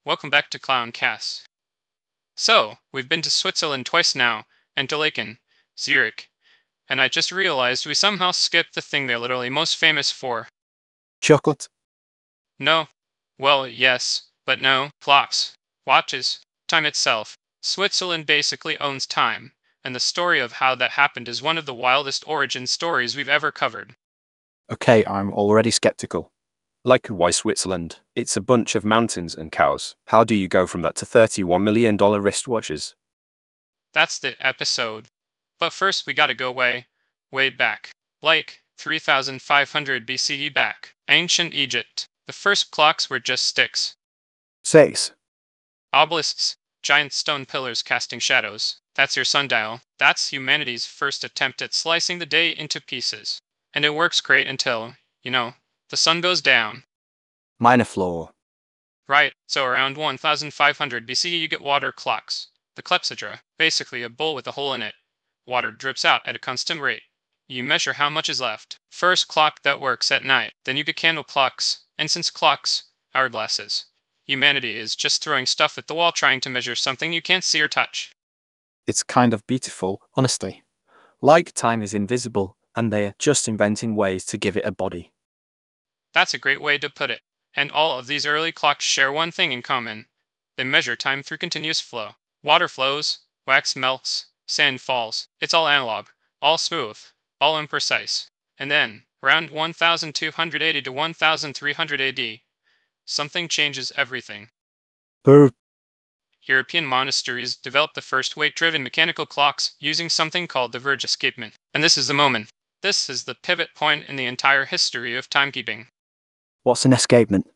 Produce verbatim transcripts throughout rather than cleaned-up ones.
welcome back to Clown Cast. So, we've been to Switzerland twice now, and to Laeken, Zurich, and I just realized we somehow skipped the thing they're literally most famous for. Chocolate? No. Well, yes, but no. Clocks. Watches. Time itself. Switzerland basically owns time, and the story of how that happened is one of the wildest origin stories we've ever covered. Okay, I'm already skeptical. Like, why Switzerland? It's a bunch of mountains and cows. How do you go from that to thirty-one million dollar wristwatches? That's the episode. But first we gotta go way, way back. Like, three thousand five hundred B C E back. Ancient Egypt. The first clocks were just sticks. Six. Obelisks. Giant stone pillars casting shadows. That's your sundial. That's humanity's first attempt at slicing the day into pieces. And it works great until, you know, the sun goes down. Minor flaw. Right, so around one thousand five hundred B C E you get water clocks. The clepsydra, basically a bowl with a hole in it. Water drips out at a constant rate. You measure how much is left. First clock that works at night. Then you get candle clocks, incense clocks, hourglasses. Humanity is just throwing stuff at the wall trying to measure something you can't see or touch. It's kind of beautiful, honestly. Like, time is invisible, and they're just inventing ways to give it a body. That's a great way to put it. And all of these early clocks share one thing in common. They measure time through continuous flow. Water flows, wax melts, sand falls. It's all analog, all smooth, all imprecise. And then, around one thousand two hundred eighty to one thousand three hundred A D, something changes everything. Boo. European monasteries developed the first weight-driven mechanical clocks using something called the Verge escapement. And this is the moment. This is the pivot point in the entire history of timekeeping. What's an escapement?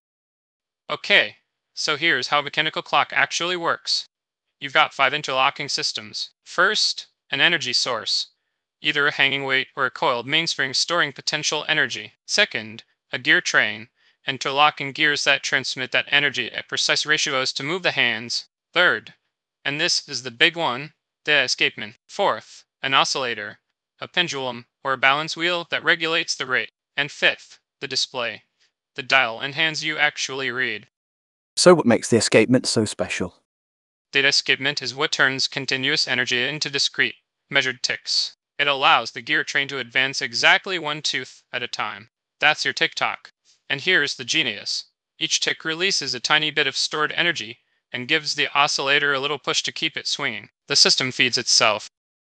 Okay, so here's how a mechanical clock actually works. You've got five interlocking systems. First, an energy source, either a hanging weight or a coiled mainspring storing potential energy. Second, a gear train, interlocking gears that transmit that energy at precise ratios to move the hands. Third, and this is the big one, the escapement. Fourth, an oscillator, a pendulum, or a balance wheel that regulates the rate. And fifth, the display, the dial and hands you actually read. So what makes the escapement so special? Data escapement is what turns continuous energy into discrete, measured ticks. It allows the gear train to advance exactly one tooth at a time. That's your tick-tock. And here's the genius. Each tick releases a tiny bit of stored energy and gives the oscillator a little push to keep it swinging. The system feeds itself.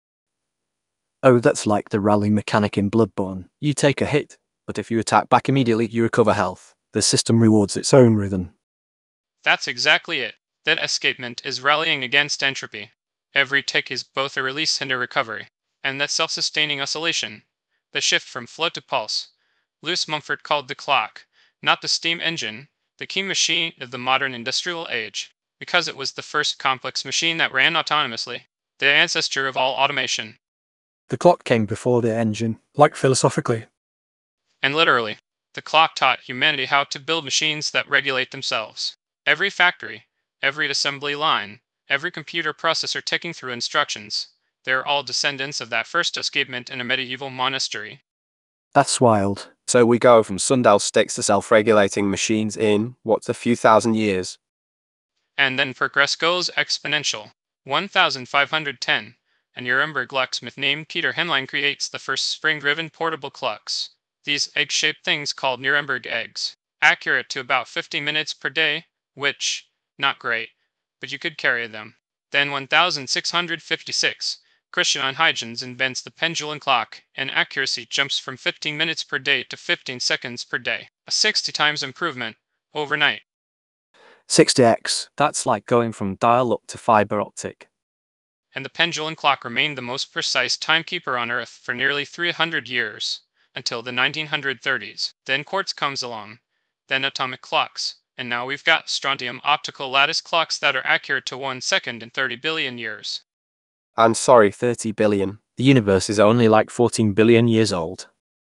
Oh, that's like the rallying mechanic in Bloodborne. You take a hit, but if you attack back immediately, you recover health. The system rewards its own rhythm. That's exactly it. That escapement is rallying against entropy. Every tick is both a release and a recovery. And that self-sustaining oscillation, the shift from flow to pulse, Lewis Mumford called the clock, not the steam engine, the key machine of the modern industrial age, because it was the first complex machine that ran autonomously, the ancestor of all automation. The clock came before the engine, like philosophically. And literally, the clock taught humanity how to build machines that regulate themselves. Every factory, every assembly line, every computer processor ticking through instructions, they're all descendants of that first escapement in a medieval monastery. That's wild. So we go from sundial sticks to self-regulating machines in, what, a few thousand years? And then progress goes exponential. one thousand five hundred ten, and Nuremberg locksmith named Peter Hemline creates the first spring-driven portable clocks. These egg-shaped things called Nuremberg eggs, accurate to about fifty minutes per day, which, not great, but you could carry them. Then one thousand six hundred fifty-six, Christian Huygens invents the pendulum clock, and accuracy jumps from fifteen minutes per day to fifteen seconds per day, a sixty times improvement, overnight. sixty x, that's like going from dial-up to fiber optic. And the pendulum clock remained the most precise timekeeper on Earth for nearly three hundred years, until the nineteen thirties. Then quartz comes along, then atomic clocks, and now we've got strontium optical lattice clocks that are accurate to one second in thirty billion years. I'm sorry, thirty billion. The universe is only like fourteen billion years old.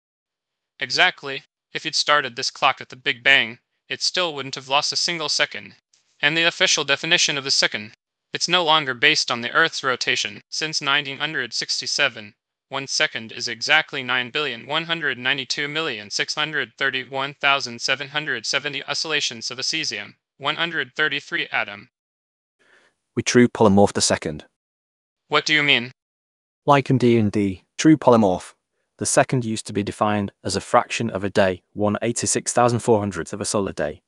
Exactly. If you'd started this clock at the Big Bang, it still wouldn't have lost a single second. And the official definition of the second, it's no longer based on the Earth's rotation. Since nineteen sixty-seven, one second is exactly nine billion one hundred ninety-two million six hundred thirty-one thousand seven hundred seventy oscillations of a cesium. one hundred thirty-three Adam. We true polymorph the second. What do you mean? Like in D and D, true polymorph. The second used to be defined as a fraction of a day, one hundred eighty-six thousand four hundredth of a solar day.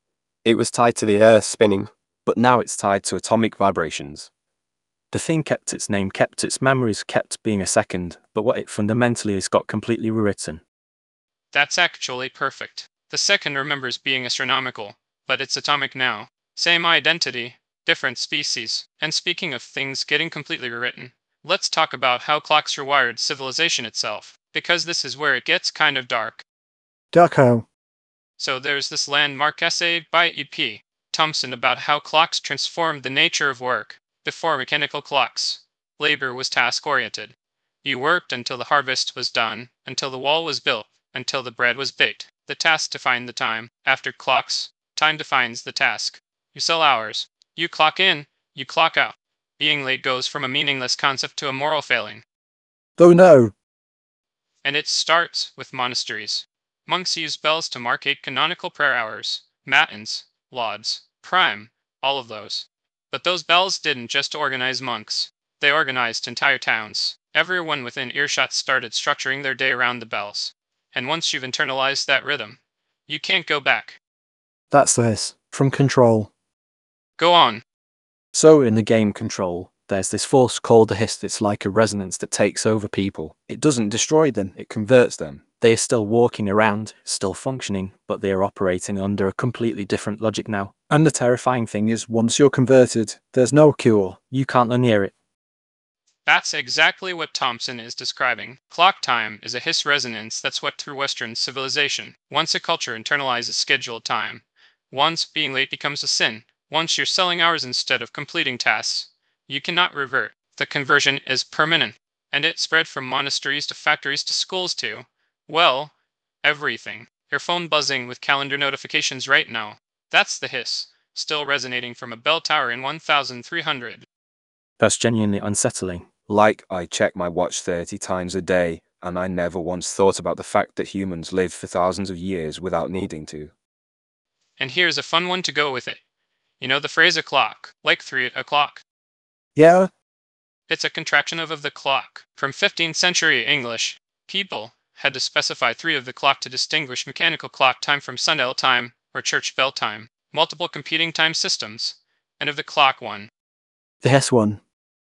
It was tied to the Earth spinning. But now it's tied to atomic vibrations. The thing kept its name, kept its memories, kept being a second, but what it fundamentally is got completely rewritten. That's actually perfect. The second remembers being astronomical, but it's atomic now. Same identity, different species. And speaking of things getting completely rewritten, let's talk about how clocks rewired civilization itself, because this is where it gets kind of dark. Dark how? So there's this landmark essay by E P Thompson about how clocks transformed the nature of work. Before mechanical clocks, labor was task-oriented. You worked until the harvest was done, until the wall was built, until the bread was baked. The task defined the time. After clocks, time defines the task. You sell hours. You clock in, you clock out. Being late goes from a meaningless concept to a moral failing. Oh no! And it starts with monasteries. Monks use bells to mark eight canonical prayer hours, matins, lauds, prime, all of those. But those bells didn't just organize monks. They organized entire towns. Everyone within earshot started structuring their day around the bells. And once you've internalized that rhythm, you can't go back. That's this, from Control. Go on. So in the game Control, there's this force called the Hiss. It's like a resonance that takes over people. It doesn't destroy them, it converts them. They are still walking around, still functioning, but they are operating under a completely different logic now. And the terrifying thing is, once you're converted, there's no cure. You can't unhear it. That's exactly what Thompson is describing. Clock time is a Hiss resonance that's swept through Western civilization. Once a culture internalizes scheduled time, once being late becomes a sin, once you're selling hours instead of completing tasks, you cannot revert. The conversion is permanent, and it spread from monasteries to factories to schools to, well, everything. Your phone buzzing with calendar notifications right now. That's the Hiss, still resonating from a bell tower in one thousand three hundred. That's genuinely unsettling. Like, I check my watch thirty times a day, and I never once thought about the fact that humans live for thousands of years without needing to. And here's a fun one to go with it. You know the phrase o'clock, like three o'clock? Yeah? It's a contraction of of the clock. From fifteenth century English, people had to specify three of the clock to distinguish mechanical clock time from sundial time, or church bell time, multiple competing time systems, and of the clock one. The Hiss one.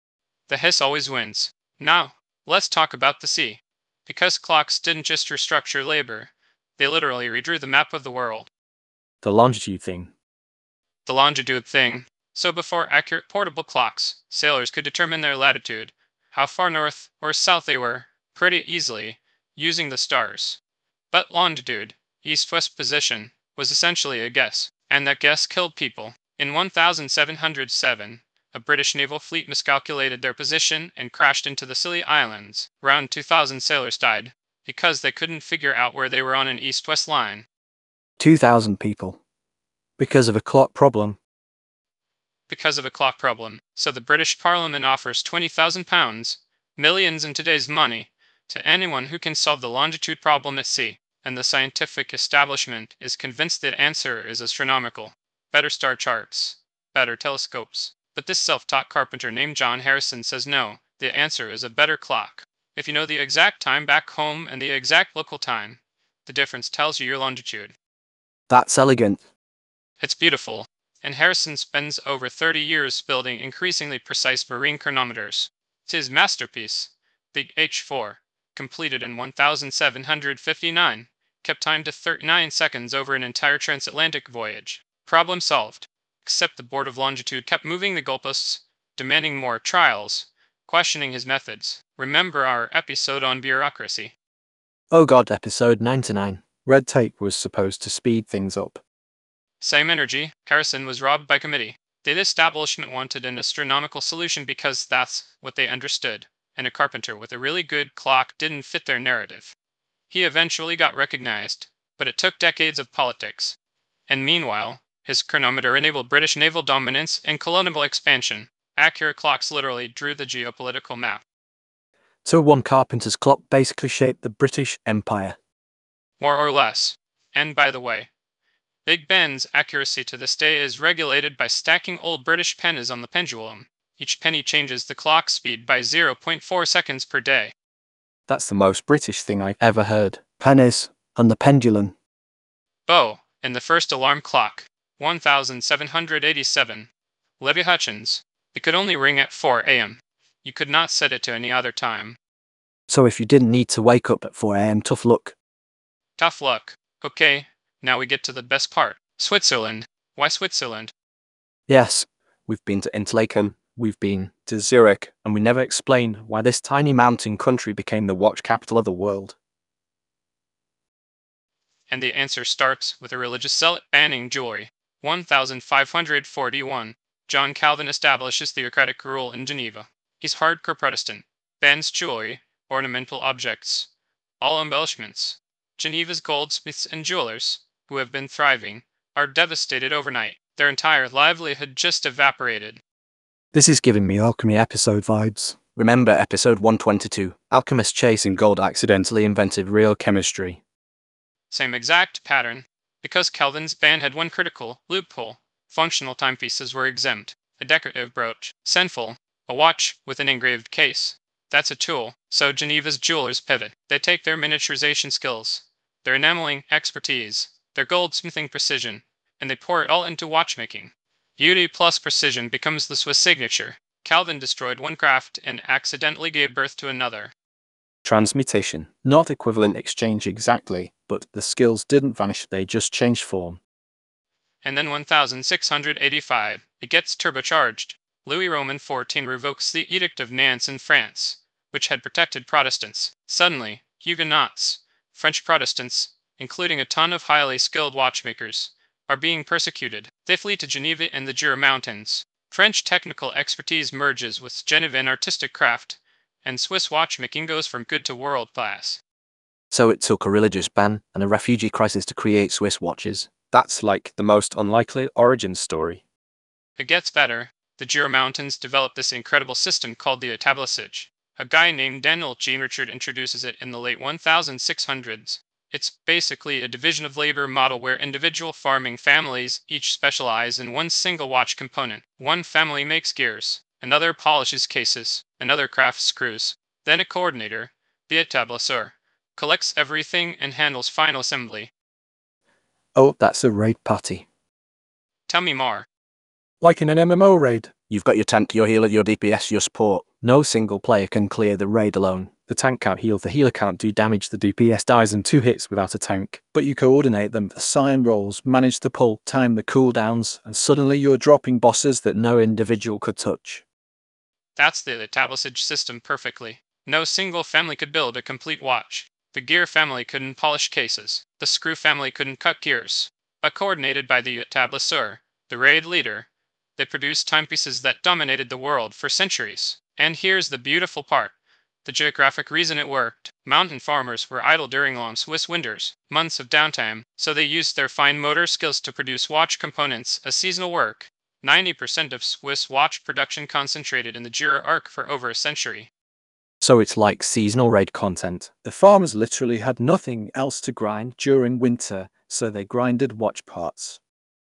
The Hiss always wins. Now, let's talk about the sea. Because clocks didn't just restructure labor, they literally redrew the map of the world. The longitude thing. The longitude thing. So before accurate portable clocks, sailors could determine their latitude, how far north or south they were, pretty easily, using the stars. But longitude, east-west position, was essentially a guess, and that guess killed people. In one thousand seven hundred seven, a British naval fleet miscalculated their position and crashed into the Scilly Islands. Around two thousand sailors died, because they couldn't figure out where they were on an east-west line. two thousand people. Because of a clock problem. Because of a clock problem. So the British Parliament offers twenty thousand pounds, millions in today's money, to anyone who can solve the longitude problem at sea. And the scientific establishment is convinced the answer is astronomical. Better star charts, better telescopes. But this self-taught carpenter named John Harrison says no, the answer is a better clock. If you know the exact time back home and the exact local time, the difference tells you your longitude. That's elegant. It's beautiful. And Harrison spends over thirty years building increasingly precise marine chronometers. It's his masterpiece, Big H four, completed in one thousand seven hundred fifty-nine, kept time to thirty-nine seconds over an entire transatlantic voyage. Problem solved. Except the Board of Longitude kept moving the goalposts, demanding more trials, questioning his methods. Remember our episode on bureaucracy? Oh god, episode ninety-nine. Red tape was supposed to speed things up. Same energy, Harrison was robbed by committee. The establishment wanted an astronomical solution because that's what they understood, and a carpenter with a really good clock didn't fit their narrative. He eventually got recognized, but it took decades of politics. And meanwhile, his chronometer enabled British naval dominance and colonial expansion. Accurate clocks literally drew the geopolitical map. So one carpenter's clock basically shaped the British Empire. More or less. And by the way, Big Ben's accuracy to this day is regulated by stacking old British pennies on the pendulum. Each penny changes the clock speed by zero point four seconds per day. That's the most British thing I've ever heard. Pennies and the pendulum. Bo, in the first alarm clock, one thousand seven hundred eighty-seven. Levi Hutchins. It could only ring at four a m You could not set it to any other time. So if you didn't need to wake up at four a m, tough luck. Tough luck. Okay, now we get to the best part. Switzerland. Why Switzerland? Yes, we've been to Interlaken, we've been to Zurich, and we never explain why this tiny mountain country became the watch capital of the world. And the answer starts with a religious zealot banning jewelry. one thousand five hundred forty-one. John Calvin establishes theocratic rule in Geneva. He's hardcore Protestant. Bans jewelry, ornamental objects, all embellishments. Geneva's goldsmiths and jewelers, who have been thriving, are devastated overnight. Their entire livelihood just evaporated. This is giving me alchemy episode vibes. Remember episode one twenty-two, alchemists chasing gold accidentally invented real chemistry. Same exact pattern. Because Calvin's ban had one critical loophole, functional timepieces were exempt. A decorative brooch, sinful. A watch with an engraved case, that's a tool. So Geneva's jewelers pivot. They take their miniaturization skills, their enameling expertise, their goldsmithing precision, and they pour it all into watchmaking. Beauty plus precision becomes the Swiss signature. Calvin destroyed one craft and accidentally gave birth to another. Transmutation. Not equivalent exchange exactly, but the skills didn't vanish, they just changed form. And then one thousand six hundred eighty-five, it gets turbocharged. Louis Roman the fourteenth revokes the Edict of Nantes in France, which had protected Protestants. Suddenly, Huguenots, French Protestants, including a ton of highly skilled watchmakers, are being persecuted. They flee to Geneva and the Jura Mountains. French technical expertise merges with Genevan artistic craft, and Swiss watchmaking goes from good to world class. So it took a religious ban and a refugee crisis to create Swiss watches. That's like the most unlikely origin story. It gets better. The Jura Mountains developed this incredible system called the établissage. A guy named Daniel Jean Richard introduces it in the late sixteen hundreds. It's basically a division of labor model where individual farming families each specialize in one single watch component. One family makes gears, another polishes cases, another crafts screws. Then a coordinator, the établisseur, collects everything and handles final assembly. Oh, that's a raid party. Tell me more. Like in an M M O raid. You've got your tank, your healer, your D P S, your support. No single player can clear the raid alone. The tank can't heal, the healer can't do damage, the D P S dies in two hits without a tank. But you coordinate them, assign roles, manage the pull, time the cooldowns, and suddenly you're dropping bosses that no individual could touch. That's the établissage system perfectly. No single family could build a complete watch. The gear family couldn't polish cases. The screw family couldn't cut gears. But coordinated by the établisseur, the raid leader, they produced timepieces that dominated the world for centuries. And here's the beautiful part. The geographic reason it worked. Mountain farmers were idle during long Swiss winters, months of downtime, so they used their fine motor skills to produce watch components as seasonal work. ninety percent of Swiss watch production concentrated in the Jura Arc for over a century. So it's like seasonal raid content. The farmers literally had nothing else to grind during winter, so they grinded watch parts.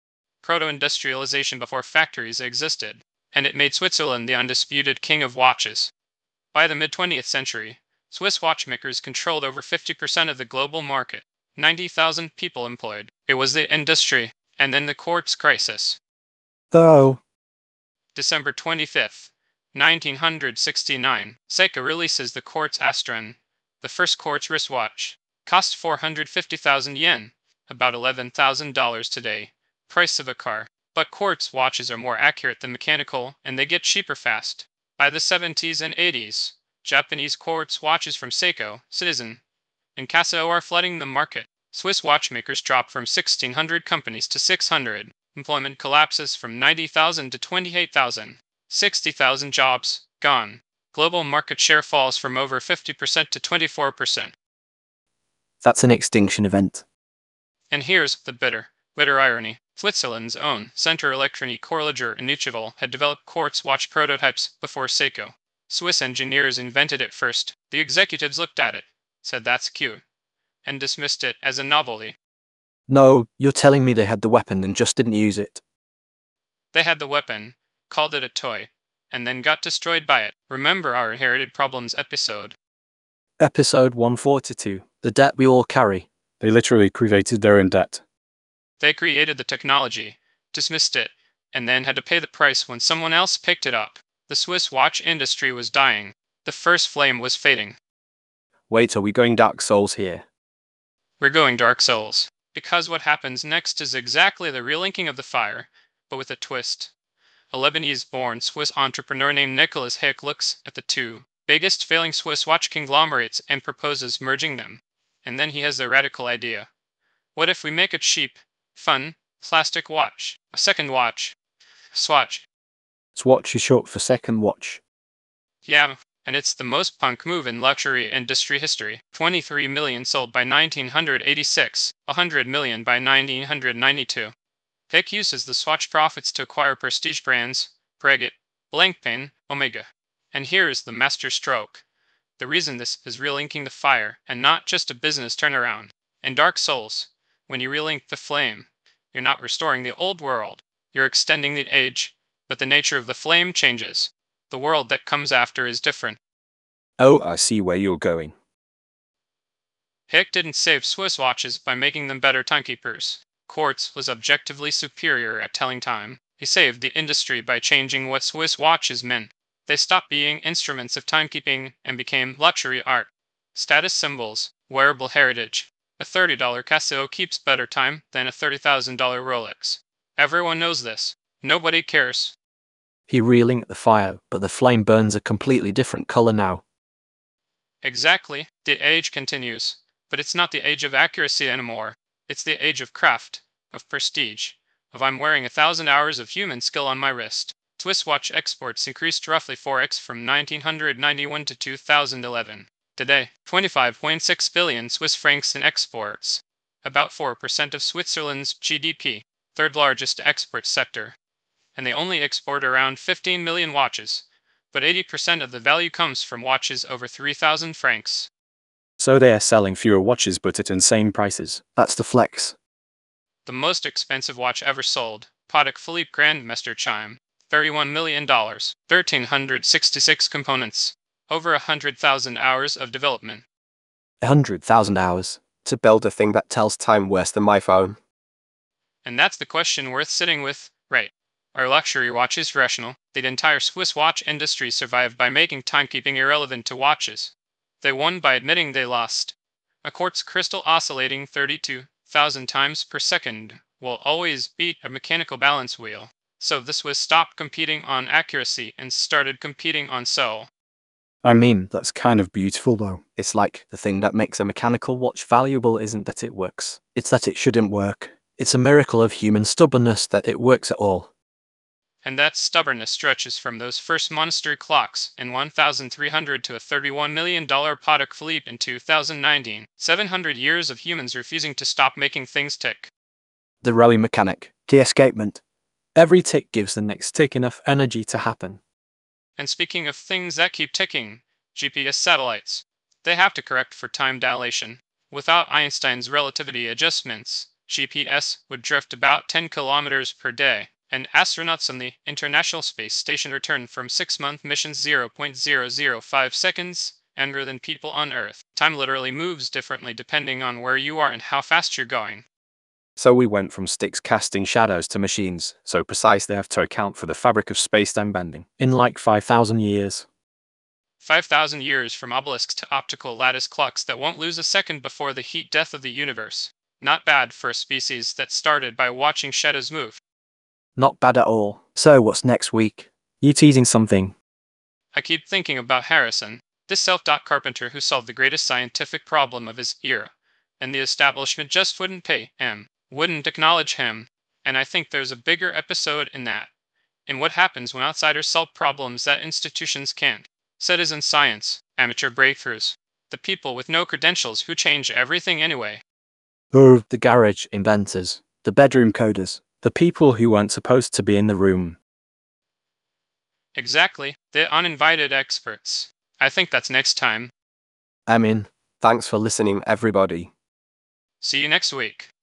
Proto-industrialization before factories existed, and it made Switzerland the undisputed king of watches. By the mid-twentieth century, Swiss watchmakers controlled over fifty percent of the global market, ninety thousand people employed. It was the industry, and then the quartz crisis. Though, December twenty-fifth, nineteen sixty-nine, Seiko releases the Quartz Astron, the first quartz wristwatch. Cost four hundred fifty thousand yen, about eleven thousand dollars today. Price of a car. But quartz watches are more accurate than mechanical, and they get cheaper fast. By the seventies and eighties, Japanese quartz watches from Seiko, Citizen, and Casio are flooding the market. Swiss watchmakers drop from sixteen hundred companies to six hundred. Employment collapses from ninety thousand to twenty-eight thousand. sixty thousand jobs, gone. Global market share falls from over fifty percent to twenty-four percent. that's an extinction event. And here's the bitter, bitter irony. Switzerland's own Centre Electronique Horloger in Neuchâtel had developed quartz watch prototypes before Seiko. Swiss engineers invented it first. The executives looked at it, said that's cute, and dismissed it as a novelty. No, you're telling me they had the weapon and just didn't use it. They had the weapon, called it a toy, and then got destroyed by it. Remember our Inherited Problems episode? Episode one forty-two. The debt we all carry. They literally created their own debt. They created the technology, dismissed it, and then had to pay the price when someone else picked it up. The Swiss watch industry was dying. The first flame was fading. Wait, are we going Dark Souls here? We're going Dark Souls, because what happens next is exactly the relinking of the fire, but with a twist. A Lebanese-born Swiss entrepreneur named Nicholas Hick looks at the two biggest failing Swiss watch conglomerates and proposes merging them. And then he has the radical idea. What if we make a cheap, fun, plastic watch? A second watch. Swatch. Swatch is short for second watch. Yeah, and it's the most punk move in luxury industry history. twenty-three million sold by nineteen eighty-six, one hundred million by nineteen ninety-two. Hick uses the Swatch profits to acquire prestige brands, Breguet, Blancpain, Omega. And here is the master stroke. The reason this is relinking the fire, and not just a business turnaround. In Dark Souls, when you relink the flame, you're not restoring the old world, you're extending the age, but the nature of the flame changes. The world that comes after is different. Oh, I see where you're going. Hick didn't save Swiss watches by making them better timekeepers. Quartz was objectively superior at telling time. He saved the industry by changing what Swiss watches meant. They stopped being instruments of timekeeping and became luxury art. Status symbols, wearable heritage. A thirty dollar Casio keeps better time than a thirty thousand dollar Rolex. Everyone knows this. Nobody cares. He relinked the fire, but the flame burns a completely different color now. Exactly. The age continues. But it's not the age of accuracy anymore. It's the age of craft, of prestige, of I'm wearing a thousand hours of human skill on my wrist. Swiss watch exports increased roughly four x from nineteen ninety-one to two thousand eleven. Today, twenty-five point six billion Swiss francs in exports. About four percent of Switzerland's G D P, third largest export sector. And they only export around fifteen million watches, but eighty percent of the value comes from watches over three thousand francs. So they are selling fewer watches but at insane prices. That's the flex. The most expensive watch ever sold, Patek Philippe Grandmaster Chime, thirty-one million dollars, one thousand three hundred sixty-six components, over one hundred thousand hours of development. A hundred thousand hours. To build a thing that tells time worse than my phone. And that's the question worth sitting with, right? Are luxury watches rational? The entire Swiss watch industry survived by making timekeeping irrelevant to watches. They won by admitting they lost. A quartz crystal oscillating thirty-two thousand times per second will always beat a mechanical balance wheel. So the Swiss stopped competing on accuracy and started competing on soul. I mean, that's kind of beautiful though. It's like the thing that makes a mechanical watch valuable isn't that it works. It's that it shouldn't work. It's a miracle of human stubbornness that it works at all. And that stubbornness stretches from those first monastery clocks in one thousand three hundred to a thirty-one million dollar Patek Philippe in two thousand nineteen. seven hundred years of humans refusing to stop making things tick. The Rowie mechanic. Key escapement. Every tick gives the next tick enough energy to happen. And speaking of things that keep ticking, G P S satellites. They have to correct for time dilation. Without Einstein's relativity adjustments, G P S would drift about ten kilometers per day. And astronauts on the International Space Station return from six-month missions zero point zero zero five seconds, younger than people on Earth. Time literally moves differently depending on where you are and how fast you're going. So we went from sticks casting shadows to machines, so precise they have to account for the fabric of space-time bending. In like five thousand years. five thousand years from obelisks to optical lattice clocks that won't lose a second before the heat death of the universe. Not bad for a species that started by watching shadows move. Not bad at all. So what's next week? You teasing something? I keep thinking about Harrison, this self-taught carpenter who solved the greatest scientific problem of his era, and the establishment just wouldn't pay him, wouldn't acknowledge him, and I think there's a bigger episode in that, in what happens when outsiders solve problems that institutions can't. Citizen science, amateur breakthroughs, the people with no credentials who change everything anyway. Oh, the garage inventors, the bedroom coders. The people who weren't supposed to be in the room. Exactly, the uninvited experts. I think that's next time. I'm in. Thanks for listening, everybody. See you next week.